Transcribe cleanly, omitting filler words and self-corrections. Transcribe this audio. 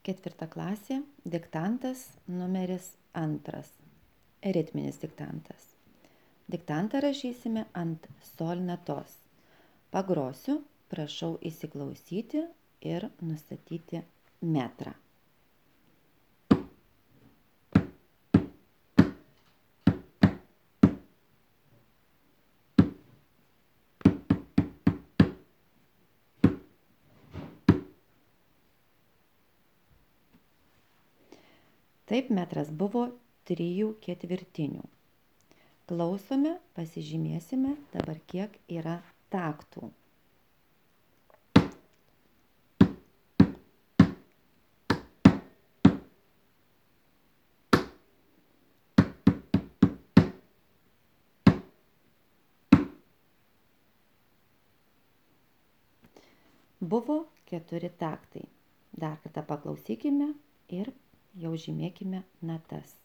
4 klasė, diktantas numeris 2, ritminis diktantas. Diktantą rašysime ant sol natos. Pagrosiu, prašau įsiklausyti ir nustatyti metrą. Taip metras buvo 3/4. Klausome, pasižymėsime dabar, kiek yra taktų. Buvo 4 taktai. Dar kartą paklausykime ir jau žymėkime natas.